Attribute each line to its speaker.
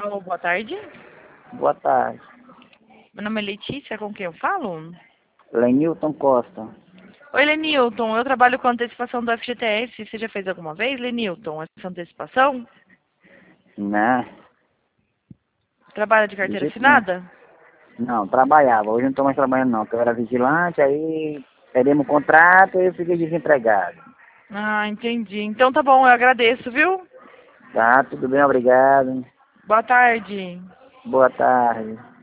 Speaker 1: Alô, boa tarde.
Speaker 2: Boa tarde.
Speaker 1: Meu nome é Letícia, com quem eu falo?
Speaker 2: Lenilton Costa.
Speaker 1: Oi, Lenilton, eu trabalho com antecipação do FGTS. Você já fez alguma vez, Lenilton, essa antecipação?
Speaker 2: Né?
Speaker 1: Trabalha de
Speaker 2: De
Speaker 1: carteira
Speaker 2: jeito nenhum.
Speaker 1: assinada?
Speaker 2: Não, trabalhava. Hoje não estou mais trabalhando não, porque eu era vigilante, aí perdemos o contrato e eu fiquei desempregado.
Speaker 1: Ah, entendi. Então tá bom, eu agradeço, viu?
Speaker 2: Tá, tudo bem, obrigado.
Speaker 1: Boa tarde.
Speaker 2: Boa tarde.